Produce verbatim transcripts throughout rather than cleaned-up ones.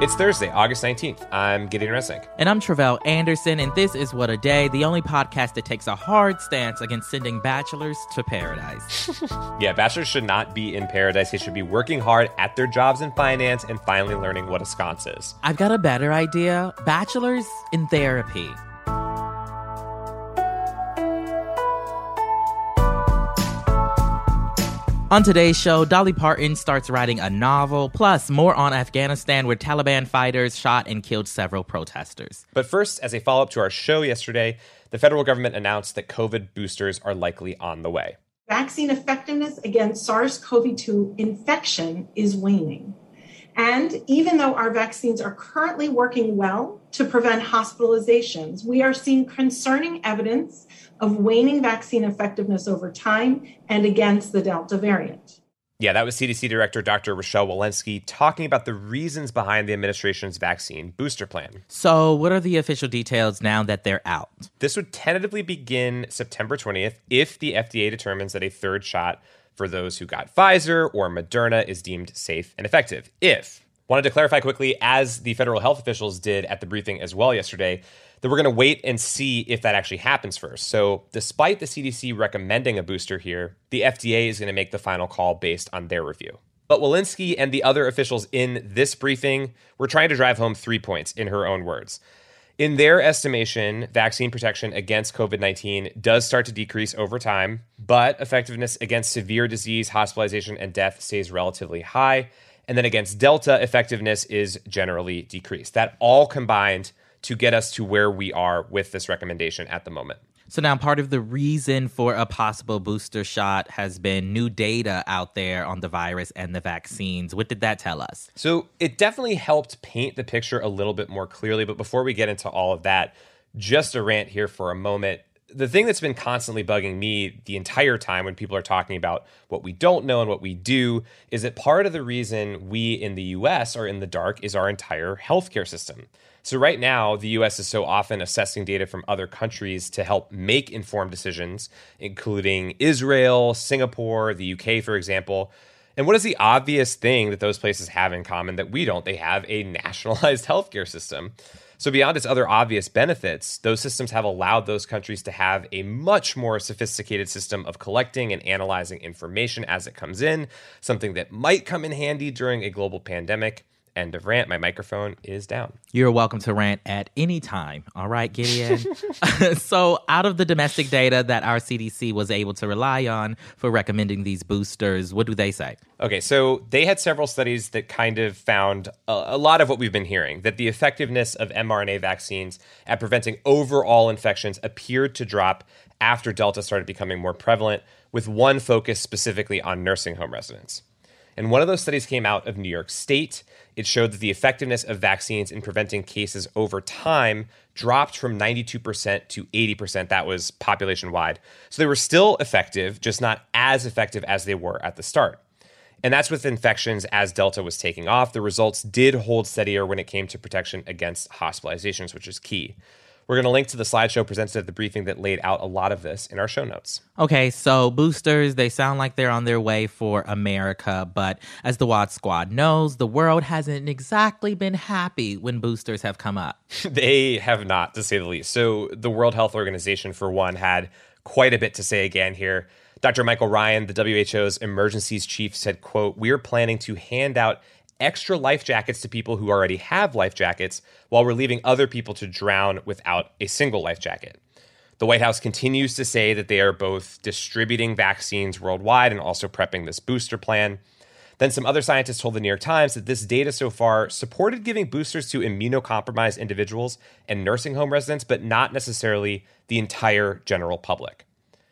It's Thursday, August nineteenth. I'm Gideon Resnick. And I'm Tre'vell Anderson, and this is What a Day, the only podcast that takes a hard stance against sending bachelors to paradise. Yeah, bachelors should not be in paradise. They should be working hard at their jobs in finance and finally learning what a sconce is. I've got a better idea. Bachelors in therapy. On today's show, Dolly Parton starts writing a novel, plus more on Afghanistan where Taliban fighters shot and killed several protesters. But first, as a follow-up to our show yesterday, the federal government announced that COVID boosters are likely on the way. Vaccine effectiveness against SARS-C o V two infection is waning. And even though our vaccines are currently working well to prevent hospitalizations, we are seeing concerning evidence of waning vaccine effectiveness over time and against the Delta variant. Yeah, that was C D C Director Doctor Rochelle Walensky talking about the reasons behind the administration's vaccine booster plan. So what are the official details now that they're out? This would tentatively begin September twentieth if the F D A determines that a third shot for those who got Pfizer or Moderna is deemed safe and effective. If. Wanted to clarify quickly, as the federal health officials did at the briefing as well yesterday, that we're going to wait and see if that actually happens first. So despite the C D C recommending a booster here, the F D A is going to make the final call based on their review. But Walensky and the other officials in this briefing were trying to drive home three points in her own words. In their estimation, vaccine protection against COVID nineteen does start to decrease over time, but effectiveness against severe disease, hospitalization, and death stays relatively high. And then against Delta, effectiveness is generally decreased. That all combined to get us to where we are with this recommendation at the moment. So now part of the reason for a possible booster shot has been new data out there on the virus and the vaccines. What did that tell us? So it definitely helped paint the picture a little bit more clearly. But before we get into all of that, just a rant here for a moment. The thing that's been constantly bugging me the entire time when people are talking about what we don't know and what we do is that part of the reason we in the U S are in the dark is our entire healthcare system. So right now, the U S is so often assessing data from other countries to help make informed decisions, including Israel, Singapore, the U K, for example. And what is the obvious thing that those places have in common that we don't? They have a nationalized healthcare system. So beyond its other obvious benefits, those systems have allowed those countries to have a much more sophisticated system of collecting and analyzing information as it comes in, something that might come in handy during a global pandemic. End of rant. My microphone is down. You're welcome to rant at any time. All right, Gideon? So out of the domestic data that our C D C was able to rely on for recommending these boosters, what do they say? Okay, so they had several studies that kind of found a, a lot of what we've been hearing, that the effectiveness of mRNA vaccines at preventing overall infections appeared to drop after Delta started becoming more prevalent, with one focus specifically on nursing home residents. And one of those studies came out of New York State. It showed that the effectiveness of vaccines in preventing cases over time dropped from ninety-two percent to eighty percent. That was population-wide. So they were still effective, just not as effective as they were at the start. And that's with infections as Delta was taking off. The results did hold steadier when it came to protection against hospitalizations, which is key. We're going to link to the slideshow presented at the briefing that laid out a lot of this in our show notes. Okay, so boosters, they sound like they're on their way for America, but as the Wad Squad knows, the world hasn't exactly been happy when boosters have come up. They have not, to say the least. So the World Health Organization, for one, had quite a bit to say again here. Doctor Michael Ryan, the W H O's emergencies chief, said, quote, "We're planning to hand out extra life jackets to people who already have life jackets while we're leaving other people to drown without a single life jacket." The White House continues to say that they are both distributing vaccines worldwide and also prepping this booster plan. Then some other scientists told the New York Times that this data so far supported giving boosters to immunocompromised individuals and nursing home residents, but not necessarily the entire general public.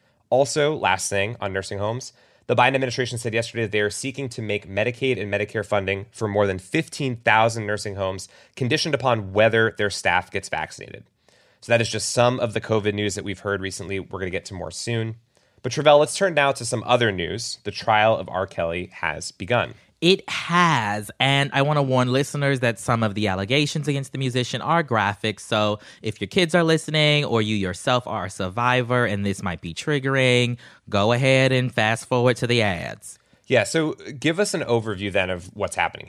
Also, last thing on nursing homes, the Biden administration said yesterday that they are seeking to make Medicaid and Medicare funding for more than fifteen thousand nursing homes conditioned upon whether their staff gets vaccinated. So that is just some of the COVID news that we've heard recently. We're going to get to more soon. But Tre'vell, let's turn now to some other news. The trial of R. Kelly has begun. It has, and I want to warn listeners that some of the allegations against the musician are graphic, so if your kids are listening or you yourself are a survivor and this might be triggering, go ahead and fast forward to the ads. Yeah, so give us an overview then of what's happening here.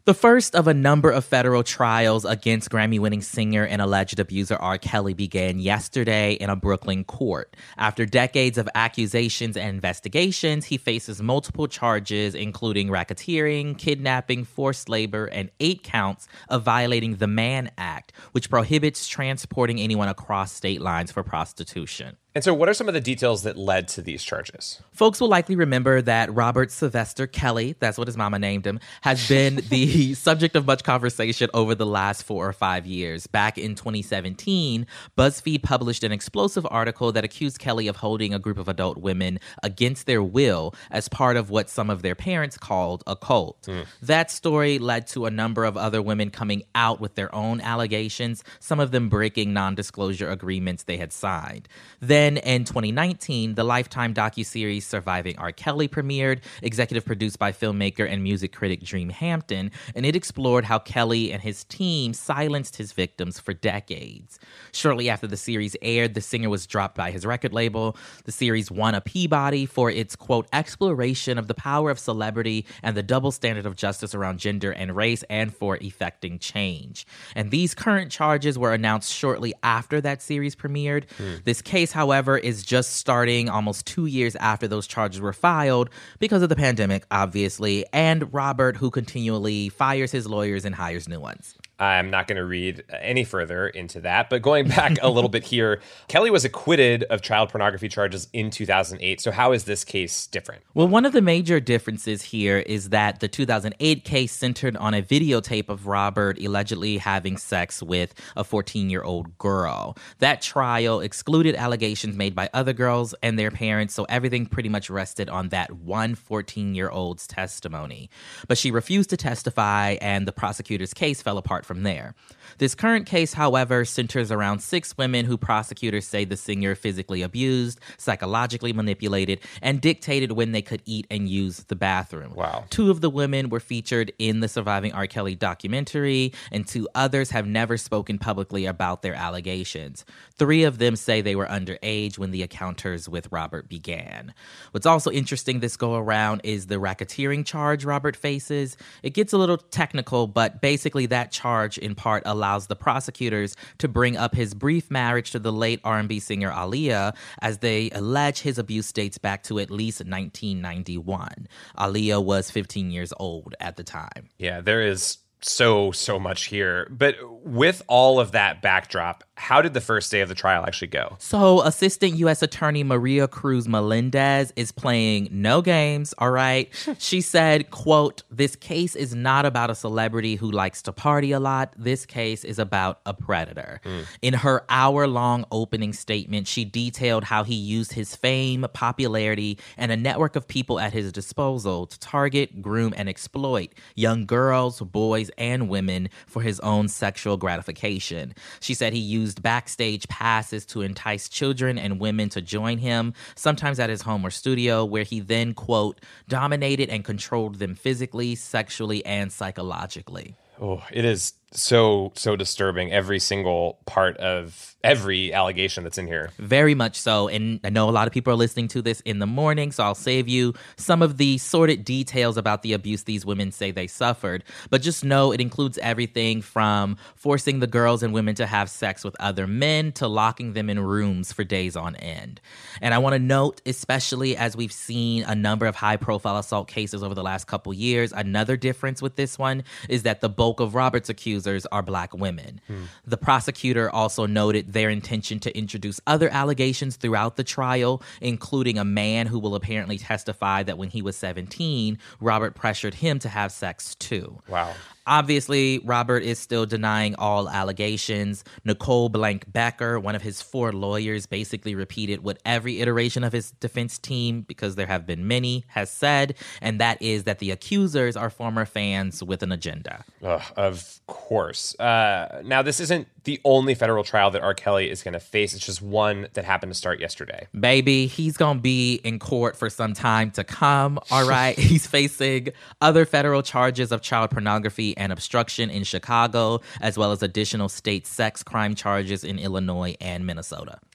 The first of a number of federal trials against Grammy-winning singer and alleged abuser R. Kelly began yesterday in a Brooklyn court. After decades of accusations and investigations, he faces multiple charges, including racketeering, kidnapping, forced labor, and eight counts of violating the Mann Act, which prohibits transporting anyone across state lines for prostitution. And so what are some of the details that led to these charges? Folks will likely remember that Robert Sylvester Kelly, that's what his mama named him, has been the subject of much conversation over the last four or five years. Back in twenty seventeen, BuzzFeed published an explosive article that accused Kelly of holding a group of adult women against their will as part of what some of their parents called a cult. Mm. That story led to a number of other women coming out with their own allegations, some of them breaking non-disclosure agreements they had signed. Then in twenty nineteen, the Lifetime docuseries Surviving R. Kelly premiered, executive produced by filmmaker and music critic Dream Hampton, and it explored how Kelly and his team silenced his victims for decades. Shortly after the series aired, the singer was dropped by his record label. The series won a Peabody for its, quote, exploration of the power of celebrity and the double standard of justice around gender and race, and for effecting change. And these current charges were announced shortly after that series premiered. Hmm. This case, however, is just starting almost two years after those charges were filed because of the pandemic, obviously, and Robert, who continually fires his lawyers and hires new ones. I'm not going to read any further into that, but going back a little bit here, Kelly was acquitted of child pornography charges in two thousand eight. So how is this case different? Well, one of the major differences here is that the two thousand eight case centered on a videotape of Robert allegedly having sex with a fourteen-year-old girl. That trial excluded allegations made by other girls and their parents, so everything pretty much rested on that one fourteen-year-old's testimony. But she refused to testify, and the prosecutor's case fell apart from there. This current case, however, centers around six women who prosecutors say the singer physically abused, psychologically manipulated, and dictated when they could eat and use the bathroom. Wow. Two of the women were featured in the Surviving R. Kelly documentary, and two others have never spoken publicly about their allegations. Three of them say they were underage when the encounters with Robert began. What's also interesting this go around is the racketeering charge Robert faces. It gets a little technical, but basically that charge in part allows the prosecutors to bring up his brief marriage to the late R and B singer Aaliyah, as they allege his abuse dates back to at least nineteen ninety-one. Aaliyah was fifteen years old at the time. Yeah, there is so, so much here. But with all of that backdrop, how did the first day of the trial actually go? So Assistant U S Attorney Maria Cruz Melendez is playing no games, all right? She said, quote, "This case is not about a celebrity who likes to party a lot. This case is about a predator." Mm. In her hour-long opening statement, she detailed how he used his fame, popularity, and a network of people at his disposal to target, groom, and exploit young girls, boys, and women for his own sexual gratification. She said he used backstage passes to entice children and women to join him, sometimes at his home or studio, where he then, quote, dominated and controlled them physically, sexually, and psychologically. Oh, it is so, so disturbing, every single part of every allegation that's in here. Very much so. And I know a lot of people are listening to this in the morning, so I'll save you some of the sordid details about the abuse these women say they suffered. But just know it includes everything from forcing the girls and women to have sex with other men to locking them in rooms for days on end. And I want to note, especially as we've seen a number of high-profile assault cases over the last couple years, another difference with this one is that the bulk of Robert's accusers are black women. Hmm. The prosecutor also noted their intention to introduce other allegations throughout the trial, including a man who will apparently testify that when he was seventeen, Robert pressured him to have sex too. Wow. Obviously, Robert is still denying all allegations. Nicole Blank Becker, one of his four lawyers, basically repeated what every iteration of his defense team, because there have been many, has said, and that is that the accusers are former fans with an agenda. Ugh, of course. Uh, now, this isn't the only federal trial that R. Kelly is going to face. It's just one that happened to start yesterday. Baby, he's going to be in court for some time to come, all right? He's facing other federal charges of child pornography and obstruction in Chicago, as well as additional state sex crime charges in Illinois and Minnesota.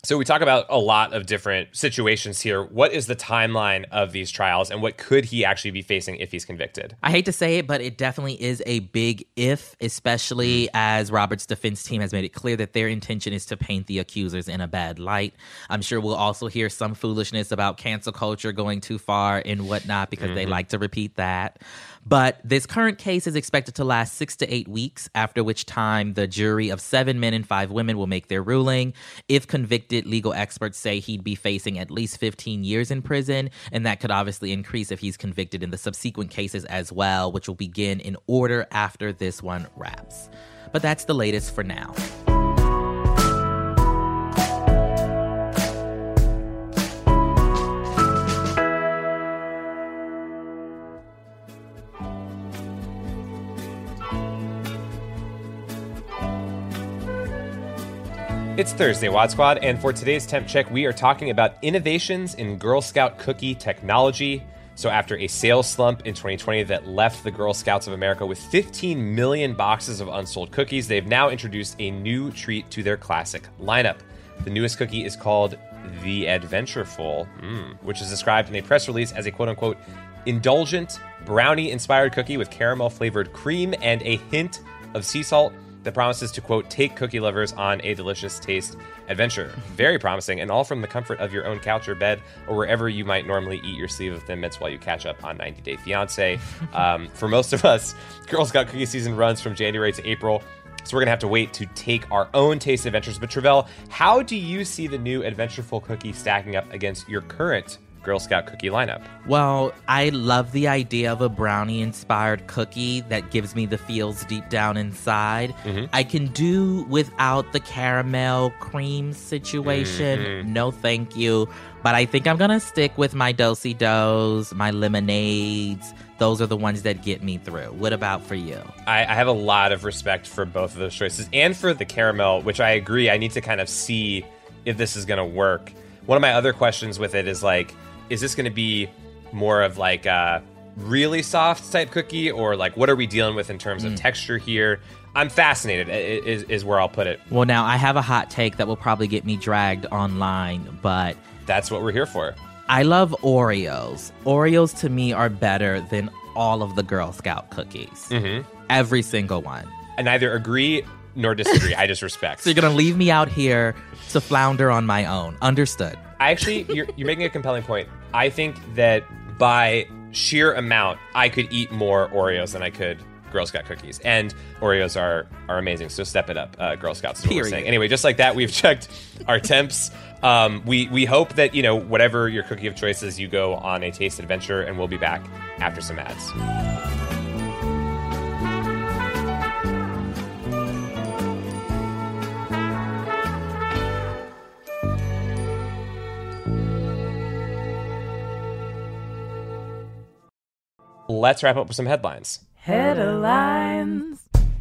So we talk about a lot of different situations here. What is the timeline of these trials, and what could he actually be facing if he's convicted? I hate to say it, but it definitely is a big if, especially as Robert's defense team has made it clear that their intention is to paint the accusers in a bad light. I'm sure we'll also hear some foolishness about cancel culture going too far and whatnot, because mm-hmm. they like to repeat that. But this current case is expected to last six to eight weeks, after which time the jury of seven men and five women will make their ruling. If convicted, legal experts say he'd be facing at least fifteen years in prison, and that could obviously increase if he's convicted in the subsequent cases as well, which will begin in order after this one wraps. But that's the latest for now. It's Thursday, Wad Squad, and for today's Temp Check, we are talking about innovations in Girl Scout cookie technology. So after a sales slump in twenty twenty that left the Girl Scouts of America with fifteen million boxes of unsold cookies, they've now introduced a new treat to their classic lineup. The newest cookie is called the Adventureful, mm, which is described in a press release as a quote-unquote indulgent brownie-inspired cookie with caramel-flavored cream and a hint of sea salt that promises to, quote, take cookie lovers on a delicious taste adventure. Very promising, and all from the comfort of your own couch or bed, or wherever you might normally eat your sleeve of Thin Mints while you catch up on ninety day fiancé. Um, for most of us, Girl Scout cookie season runs from January to April, so we're going to have to wait to take our own taste adventures. But Tre'vell, how do you see the new Adventureful cookie stacking up against your current Girl Scout cookie lineup? Well, I love the idea of a brownie-inspired cookie that gives me the feels deep down inside. Mm-hmm. I can do without the caramel cream situation. Mm-hmm. No, thank you. But I think I'm going to stick with my Do-si-dos, my lemonades. Those are the ones that get me through. What about for you? I, I have a lot of respect for both of those choices, and for the caramel, which I agree. I need to kind of see if this is going to work. One of my other questions with it is like, is this going to be more of like a really soft type cookie, or like what are we dealing with in terms of mm. texture here? I'm fascinated is, is where I'll put it. Well, now I have a hot take that will probably get me dragged online, but that's what we're here for. I love Oreos. Oreos to me are better than all of the Girl Scout cookies. Mm-hmm. Every single one. I neither agree nor disagree. I just respect. So you're going to leave me out here to flounder on my own. Understood. I actually, you're, you're making a compelling point. I think that by sheer amount, I could eat more Oreos than I could Girl Scout cookies. And Oreos are are amazing, so step it up, uh, Girl Scouts is what Period. We're saying. Anyway, just like that, we've checked our temps. Um, we, we hope that, you know, whatever your cookie of choice is, you go on a taste adventure, and we'll be back after some ads. Let's wrap up with some headlines. Headlines.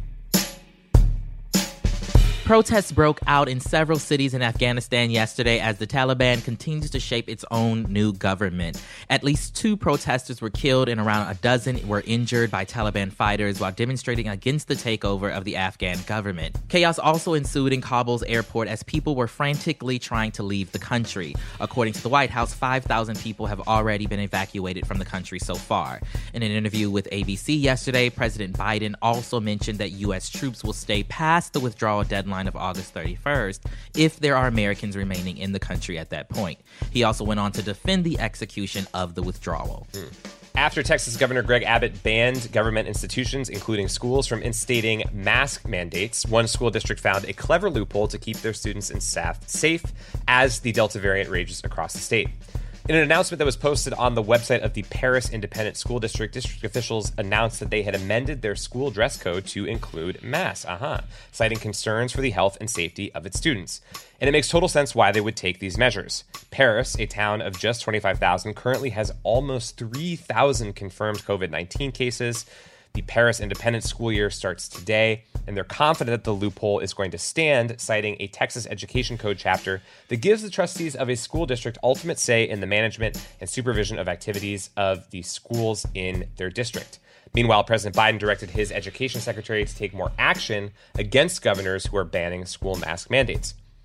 Protests broke out in several cities in Afghanistan yesterday as the Taliban continues to shape its own new government. At least two protesters were killed and around a dozen were injured by Taliban fighters while demonstrating against the takeover of the Afghan government. Chaos also ensued in Kabul's airport as people were frantically trying to leave the country. According to the White House, five thousand people have already been evacuated from the country so far. In an interview with A B C yesterday, President Biden also mentioned that U S troops will stay past the withdrawal deadline of August thirty-first if there are Americans remaining in the country at that point. He also went on to defend the execution of the withdrawal. Mm. After Texas Governor Greg Abbott banned government institutions, including schools, from instating mask mandates, one school district found a clever loophole to keep their students and staff safe as the Delta variant rages across the state. In an announcement that was posted on the website of the Paris Independent School District, district officials announced that they had amended their school dress code to include masks, uh-huh, citing concerns for the health and safety of its students. And it makes total sense why they would take these measures. Paris, a town of just twenty-five thousand, currently has almost three thousand confirmed covid nineteen cases. The Paris Independent School year starts today, and they're confident that the loophole is going to stand, citing a Texas Education Code chapter that gives the trustees of a school district ultimate say in the management and supervision of activities of the schools in their district. Meanwhile, President Biden directed his education secretary to take more action against governors who are banning school mask mandates.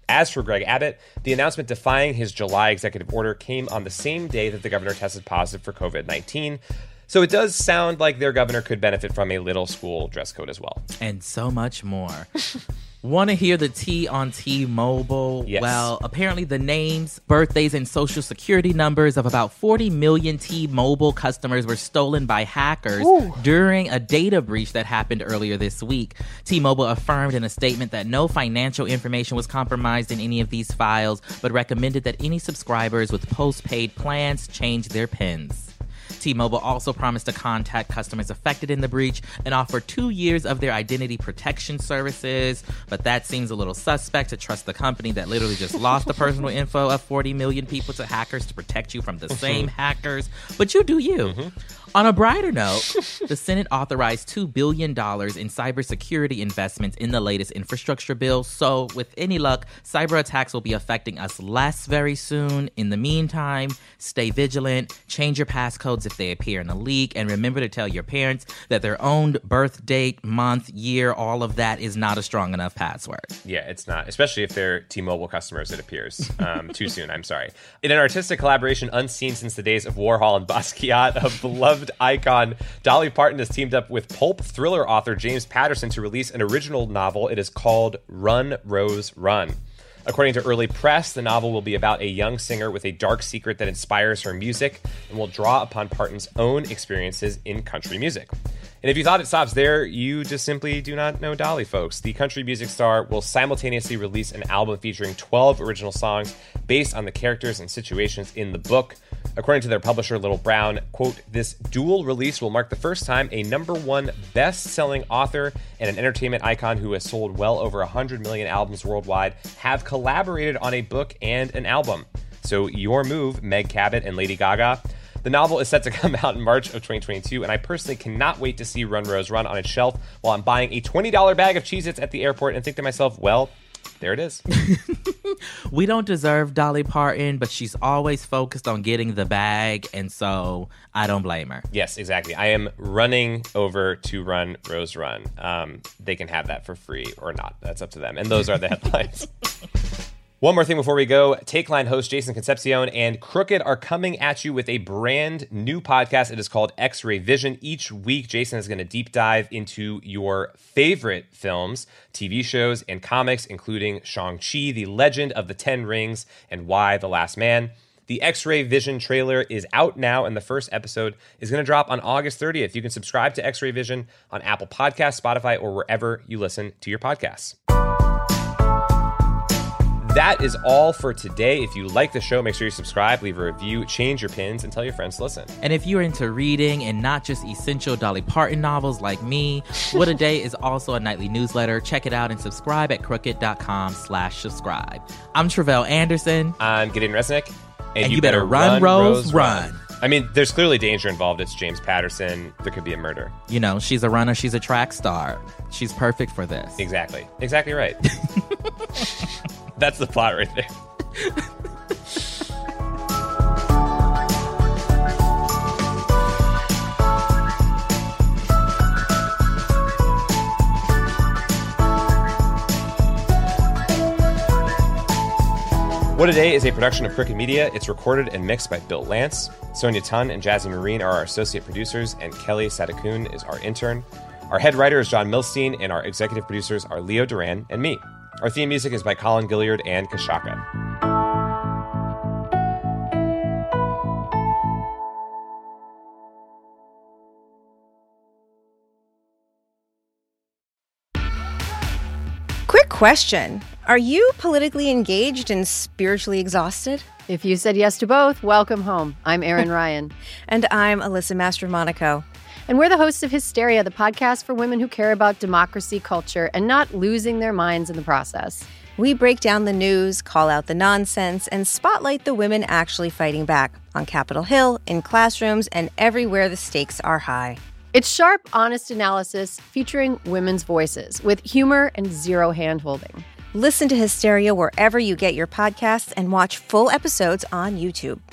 As for Greg Abbott, the announcement defying his July executive order came on the same day that the governor tested positive for covid nineteen. So it does sound like their governor could benefit from a little school dress code as well. And so much more. Want to hear the tea on T-Mobile? Yes. Well, apparently the names, birthdays, and social security numbers of about forty million T-Mobile customers were stolen by hackers Ooh. during a data breach that happened earlier this week. T-Mobile affirmed in a statement that no financial information was compromised in any of these files, but recommended that any subscribers with postpaid plans change their PINs. T-Mobile also promised to contact customers affected in the breach and offer two years of their identity protection services, but that seems a little suspect to trust the company that literally just lost the personal info of forty million people to hackers to protect you from the same hackers. But you do you. Mm-hmm. On a brighter note, the Senate authorized two billion dollars in cybersecurity investments in the latest infrastructure bill. So with any luck, cyber attacks will be affecting us less very soon. In the meantime, stay vigilant, change your passcodes if they appear in a leak, and remember to tell your parents that their own birth date, month, year, all of that is not a strong enough password. Yeah, it's not, especially if they're T-Mobile customers, it appears. Um, too soon, I'm sorry. In an artistic collaboration unseen since the days of Warhol and Basquiat, a beloved icon, Dolly Parton has teamed up with pulp thriller author James Patterson to release an original novel. It is called Run, Rose, Run. According to early press, the novel will be about a young singer with a dark secret that inspires her music and will draw upon Parton's own experiences in country music. And if you thought it stops there, you just simply do not know Dolly, folks. The country music star will simultaneously release an album featuring twelve original songs based on the characters and situations in the book. According to their publisher, Little Brown, quote, this dual release will mark the first time a number one best-selling author and an entertainment icon who has sold well over one hundred million albums worldwide have collaborated on a book and an album. So your move, Meg Cabot and Lady Gaga. The novel is set to come out in March of twenty twenty-two, and I personally cannot wait to see Run, Rose, Run on its shelf while I'm buying a twenty dollars bag of Cheez-Its at the airport and think to myself, well, there it is. We don't deserve Dolly Parton, but she's always focused on getting the bag, and so I don't blame her. Yes, exactly. I am running over to Run, Rose, Run. Um, they can have that for free or not. That's up to them. And those are the headlines. One more thing before we go. Takeline host Jason Concepcion and Crooked are coming at you with a brand new podcast. It is called X-Ray Vision. Each week, Jason is going to deep dive into your favorite films, T V shows, and comics, including Shang-Chi, The Legend of the Ten Rings, and Y: The Last Man. The X-Ray Vision trailer is out now, and the first episode is going to drop on August thirtieth. You can subscribe to X-Ray Vision on Apple Podcasts, Spotify, or wherever you listen to your podcasts. That is all for today. If you like the show, make sure you subscribe, leave a review, change your pins, and tell your friends to listen. And if you're into reading and not just essential Dolly Parton novels like me, What a Day is also a nightly newsletter. Check it out and subscribe at crooked.com slash subscribe. I'm Tre'vell Anderson. I'm Gideon Resnick. And, and you, you better, better run, run, Rose, run. run. I mean, there's clearly danger involved. It's James Patterson. There could be a murder. You know, she's a runner. She's a track star. She's perfect for this. Exactly. Exactly right. That's the plot right there. What a Day is a production of Crooked Media. It's recorded and mixed by Bill Lance. Sonia Tun and Jazzy Marine are our associate producers, and Kelly Sadakun is our intern. Our head writer is John Milstein, and our executive producers are Leo Duran and me. Our theme music is by Colin Gilliard and Kashaka. Quick question. Are you politically engaged and spiritually exhausted? If you said yes to both, welcome home. I'm Erin Ryan. And I'm Alyssa Mastromonaco. And we're the hosts of Hysteria, the podcast for women who care about democracy, culture, and not losing their minds in the process. We break down the news, call out the nonsense, and spotlight the women actually fighting back on Capitol Hill, in classrooms, and everywhere the stakes are high. It's sharp, honest analysis featuring women's voices with humor and zero hand-holding. Listen to Hysteria wherever you get your podcasts and watch full episodes on YouTube.